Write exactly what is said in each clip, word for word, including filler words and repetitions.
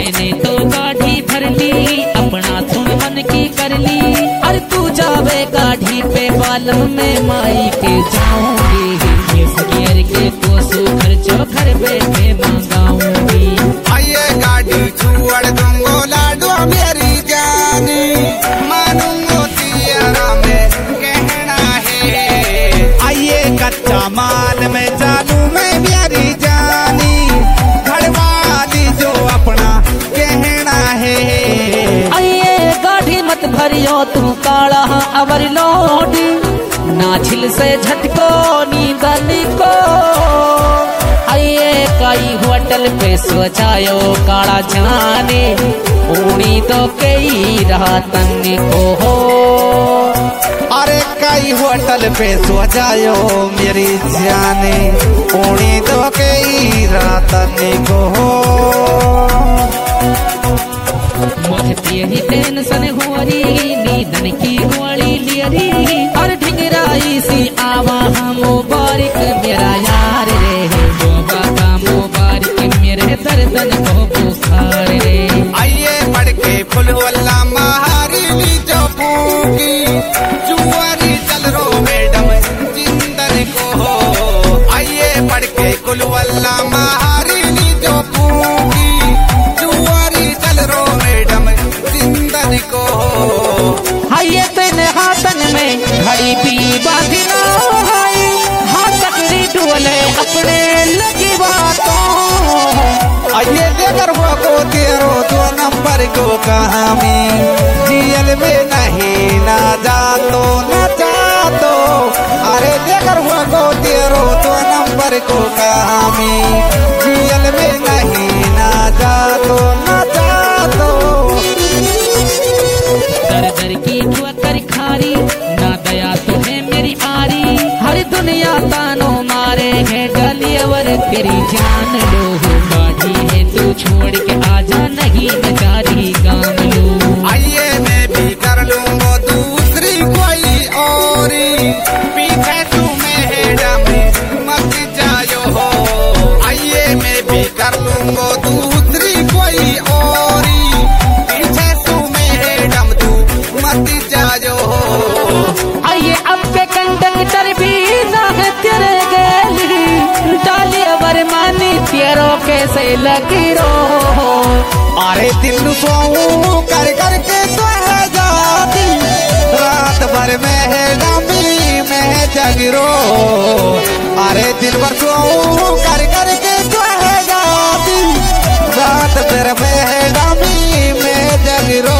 मैंने तो गाड़ी भर ली अपना तुम मन की कर ली। अरे तू जावे गाड़ी पे बालम में माई के जाऊंगी इस गियर के तो सो खर्चो घर बैठे मंगाऊंगी। आइए गाड़ी छोड़ दूंगो लाडो मेरी जानी मानूंगो तेरा में कहना है। आइए कच्चा माल में चालू मैं मेरी जानी घरवाली जो अपना कहना है। आइए गाड़ी मत भरियो तू काला अवर लोडी नाछिल से झटको नींदन को। आइए कई होटल पे सोचायो काला जाने ऊनी तो कई रातन को हो। अरे कई होटल पे सोचायो मेरी जाने ऊनी तो कई रातन को हो। मुझे ही टेंशन हो रही नींदन की गोली लियरी। और ढिंगराई सी आवा मुबारक मेरा यार रे बाबा का मुबारक मेरे दर्दन को बुखार रे। आइए पढ़ के फुलवल्ला महारी जो पूगी जुआरी चल रो मैडम जिंदन को हो। आइए पढ़ के फुलवल्ला महारी जो पूगी जुआरी चल रो मैडम जिंदन को हो। आइए तेने हाथन में घड़ी भी बांधना है हाथ तकड़ी डोले अपने लगी बातों। आइए देकर हुआ को तेरो दो नंबर को कहानी जियल में नहीं ना जा तो ना जा तो। अरे देकर हुआ को तेरो दो नंबर को कहानी जियल में नहीं ना जा तो ना जा तो। दर दर की ठोकर खारी ना दया तुम्हें मेरी आरी। हर दुनिया तानो मारे है डलियावर तेरी जान लो गाड़ी है तू छोड़ के आजा नहीं बेचारी काम लो। आइए मैं भी कर लूंगा दूसरी कोई और पीछे तुम्हें मैडम मत जायो हो। आइए मैं भी कर लूंगा दूसरी कोई और पीछे तुम्हें मैडम तू मत जायो हो। आइए अब के कंडक्टर भी ना है तेरे गली डालियावर मानी तेरो कैसे लगी रो। अरे दिल सोऊं कर कर के तो है जाती रात भर में है डामी में जगरो। अरे दिल भर सोऊं कर कर के तो है जाती रात भर में है डामी में जगरो।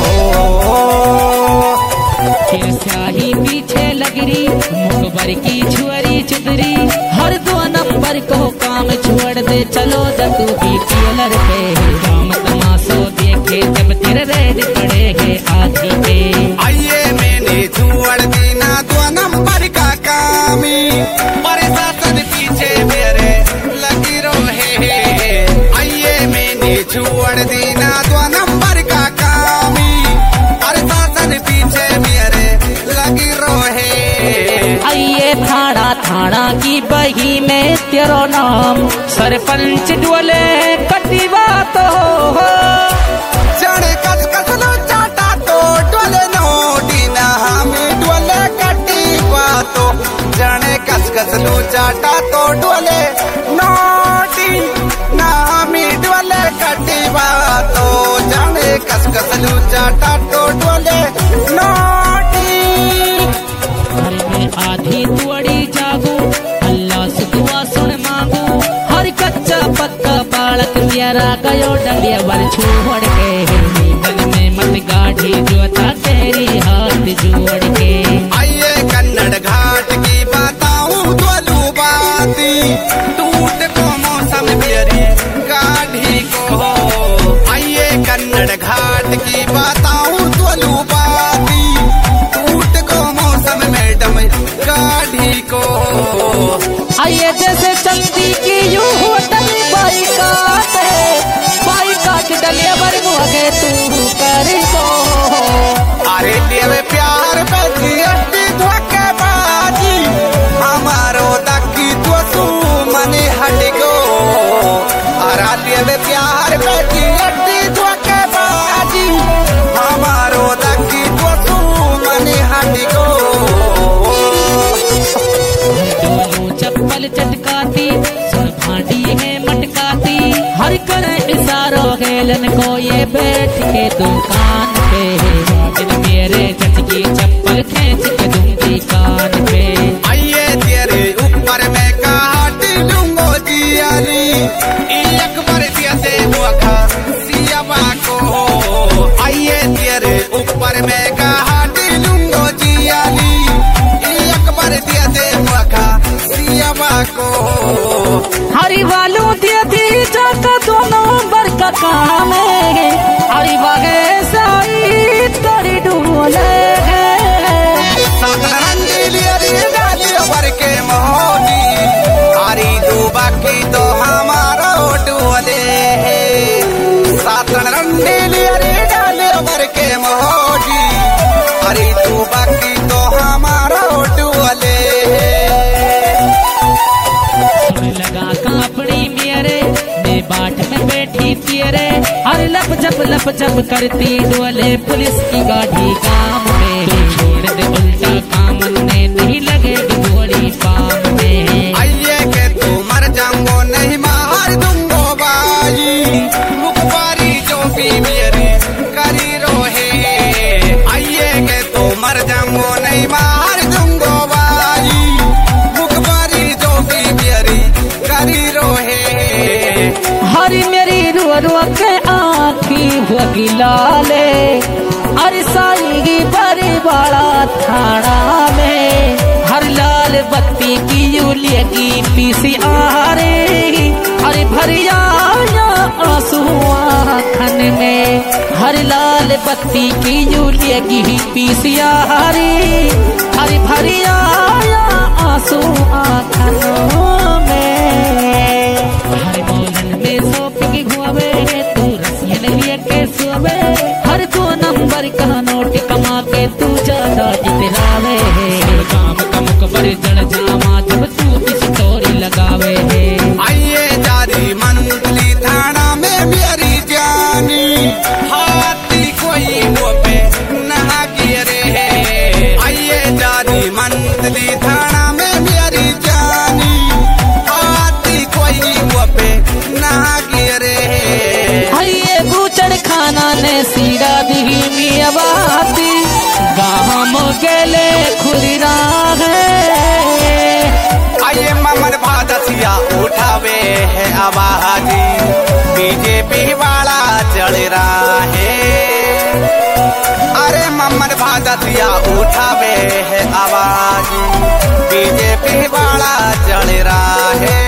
फिर स्याही पीछे लगरी मुखबर की छुअरी चुदरी। हर दो नंबर को काम छोड़ दे चलो तू भी टेलर पे काम तमाशो देखे जब तेरे रेड पड़े है आधी पे। आइए मैंने छोड़ देना दो नंबर का कामी प्रशासन पीछे मेरे लगी रहे। आइए मैंने छोड़ देना दो नंबर का कामी प्रशासन पीछे मेरे लगी रहे। आइए थाना थाना की बही में तेरो नाम सरपंच डोले कटिवा तो हो। जड़े कस कस लो चाटा तो डोले नोटी ना हमें डोले कटिवा तो। जड़े कस कस लो चाटा तो डोले नोटी ना हमें डोले कटिवा तो। जड़े कस कस लो चाटा तो डोले नोटी। घर में आधी तुअड़ी जागो अल्लाह से दुआ सुन मांगो। हर कच्चा पक्का बालक प्यारा गयो डलियावर छोड़ के नींदन में मत गाड़ी जो था तेरी हाथ जोड़ के। आइए कन्नड़ घाट की बताऊं दोलू बाती टूट को मौसम मेरी गाड़ी को हो। आइए कन्नड़ घाट की बताऊं दोलू बाती टूट को मौसम मैडम गाड़ी को हो। आइए जैसे चलती की यूं होटल बाइकाट है बाइकाट डलियावर मुझे तू कर को। अरे देवे प्यार पे धोखे बाजी हमारो दकी तो तू मने हट चावल चटकाती, सुन भांडी में मटकाती, हर करे इशारों गेलन को ये बैठ के दुकान पे, इन मेरे चचकी चप्पल खींच के दूंगी कान पे। आइए तेरे ऊपर मैं काट लूंगो जियाली, एक बार दिया दे मुखा सियाबा को। आइए तेरे ऊपर मैं काट लूंगो जियाली, एक बार दिया दे मुखा सियाबा को। हरी वालू दिया दी जाता दोनों बर का काम है, हरी बागे साई तोड़ी डूले है। के मोहनी हरी दू बाकी तो हमारा डोले है, सातन रंडीली हरी डाले भर के मोहनी हरी दू बाकी तो हमारा डोले है। लगा कापड़ी मेरे मैं बाट में बैठी तेरे, हर लप जप लप जप करती डोले पुलिस की गाड़ी काम में। छोड़ दे उल्टा काम ने नहीं लगेगी गोली पाम में। आइए के तू मर जाऊंगो नहीं मार दूंगो बाई, मुखबारी जो भी मेरी करी रोहे। आइए के तू मर जाऊंगो नहीं मार दूंगो बाई, मुखबारी जो भी मेरी करी रोहे। हरी मेरी रो रो के आँखी होगी लाले, अरे सारी बड़ी बड़ा थाना में, हर लाल बत्ती की यूलियगी पीसी आ रे, अरे भरिया आंसू आँखन में, हर लाल बत्ती की यूलियगी पीसी आ रे, अरे भरिया आंसू आँखन में। हर मोलन में सोपी घुआवे तू रसियन लिए के सुबे, हर दो नंबर का नोट कमा के तू ज्यादा इतरावे है। काम कमुक पर जड़ जामा जब तू इस स्टोरी लगावे है। आइए जारी मंदली थाना में मेरी जानी, हाथी कोई वो पे नहा गिरे है। आइए जारी मंदली थाना में मेरी जानी, हाथी कोई वो पे नहा गिरे है। आइए गुचड़ खाना ने सीरा दी मिया बाती, गाम गेले खुली राह है। आइए ममन भादसिया उठावे है आवाजी, बीजेपी वाला चढ़ रहा है। अरे ममन भादसिया उठावे है आवाजी, बीजेपी वाला चढ़ रहा है।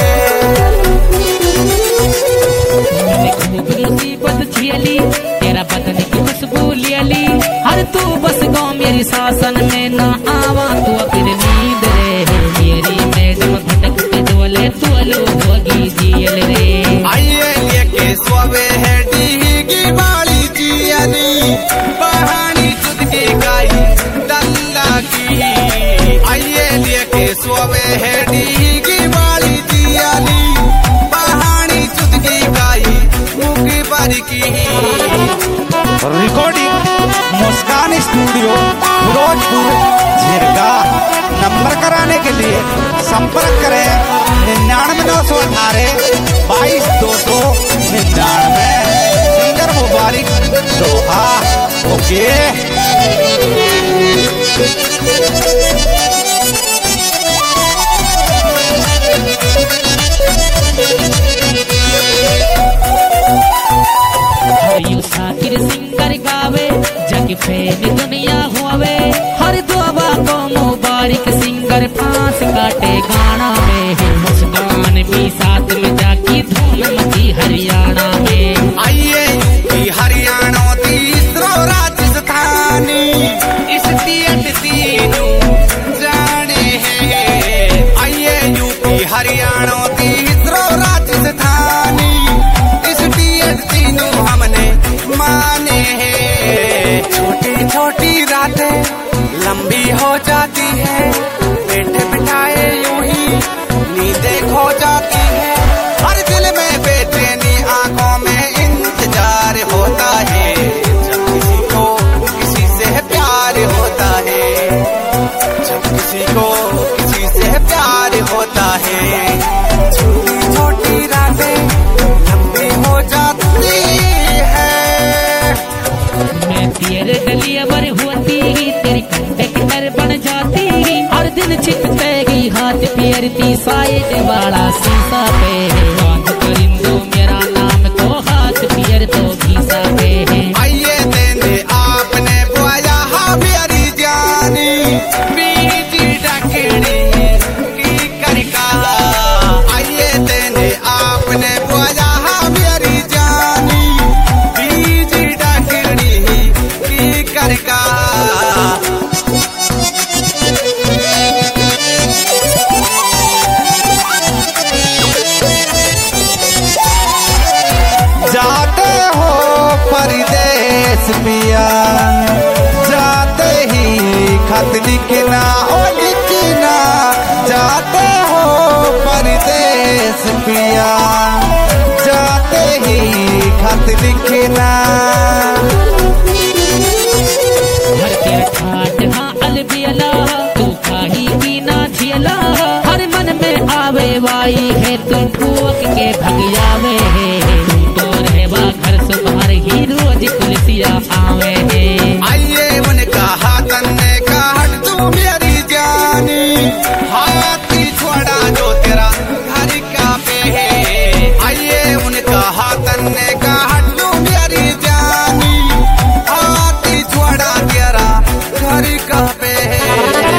खूब मुसीबत झेली तेरा बदन की खुशबू लियली, हर तू बस गाँव मेरी शासन में न आवा तू फिर नींद रे। मेरी मैडम भटक के डोले तू लो होगी जेल रे। आइए लेके सोवे है डीगी वाली जियाली, पहाड़ी चुटकी गाई दल्ला की। आइए लेके सोवे है डीगी वाली जियाली, पहाड़ी चुटकी गाई मुखी बारी की। Recording Muskan studio Firozpur Jhirga. Number कराने के लिए संपर्क करें निन्यानवे नौ सौ अठारह बाईस दो सौ निन्यानवे। सिंगर मुबारक दोहा। ओके हरियो साकिर सिंगर गावे जग फैन दुनिया हुआवे, हर दुआ को मुबारक सिंगर फांस काटे गाना में। मुस्कान भी साथ में जाकी धूम मची हरियाणा में। आइए यूपी हरियाणा तीसरो राजस्थानी, इस तीन तीनों जाने हैं। आइए यूपी हरियाणा तीसरो राजस्थानी, इस तीन तीनों हमने माने हैं। छोटी छोटी रातें लंबी हो जाती है, बैठे बिठाए यूं ही नींदें खो जाती है। हर दिल में बेचैनी आंखों में इंतजार होता है, जब किसी को किसी से प्यार होता है, जब किसी को किसी से प्यार होता है। वाला शीशा पे है। बात करिंदो मेरा नाम तो हाथ पियर तो घीसा पे है। आइए देने आपने बुआया हमारी जानी बीजी डकड़ी की करका। आइए देने आपने बुआया हमारी जानी बीजी डकड़ी की करका। जाते हो परदेस पिया जाते ही खत लिखना ओ लिखना। जाते हो परदेस पिया जाते ही खत लिखना। हर के ठाट हाँ अलबियला तू खाही की ना थियला। हर मन में आवे वाई है तुम ठुक के भग जावे है। तुम तो रहवा घर से बाहर ही रोज पुलिसिया आवे है। आइए उनका हाथन ने का हट तू मेरी जानी हाथी छोड़ा जो तेरा घर का पे है। आइए उनका हाथन ने का हट तू मेरी जानी हाथी छोड़ा तेरा घर का पे है।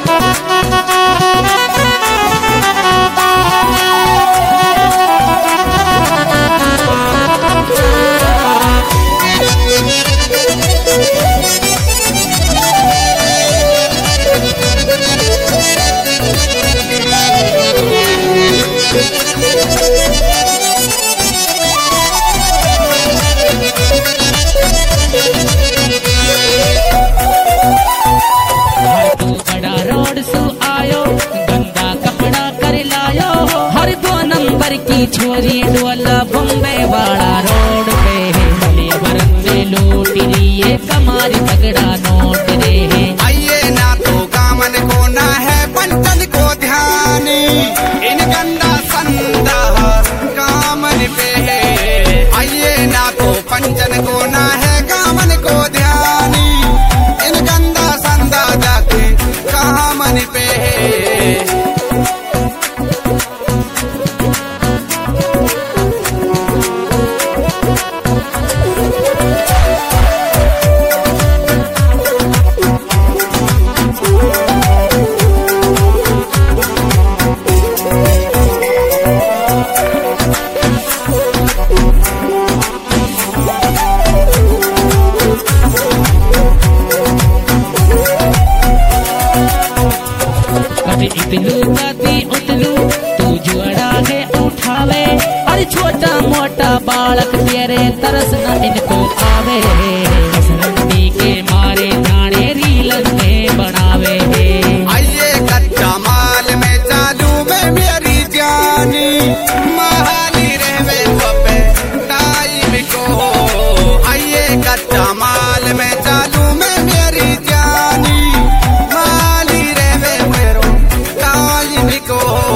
तू बड़ा रोड सु आयो गंदा कपड़ा कर लायो। हर दो नंबर की छोरी डोला बम्बे वाला रोड पे है। भले बरंदे लूट लिए कमारी तगड़ा नोट रे है। आइए ना तो कामन को ना है पंचन को ध्यानी इन गंदा संदा कामन पे है। आइए ना तो पंचन को ना है कामन को ध्यानी इन गंदा संदा जाके कामन पे है। कभी इतलू कभी उतलू तू जुड़ा है उठावे। अरे छोटा मोटा बालक तेरे तरस न इनको आवे है। कसरती के मारे जाने रीलन में बनावे है। आइए कच्चा माल में चालू में मेरी जानी महाली रहवे पे टाइम को। आइए कच्चा माल में चालू में मेरी जानी माली रहवे मेरो टाइम को।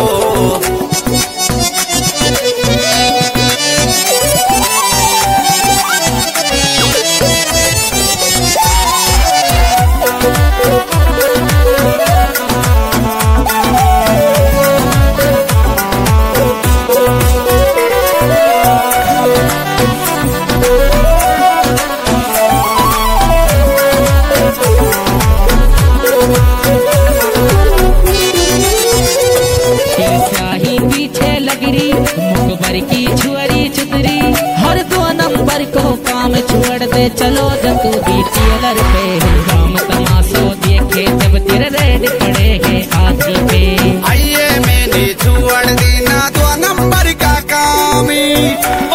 शाही पीछे लगरी मुखबर की छुअरी चुतरी। हर दो नंबर को काम छोड़ दे चलो जतू दी टेलर पे। काम तमाशो देखे जब तेरे रेड पड़े है आधी पे। आइए मैंने छोड़ देना दो नंबर का कामी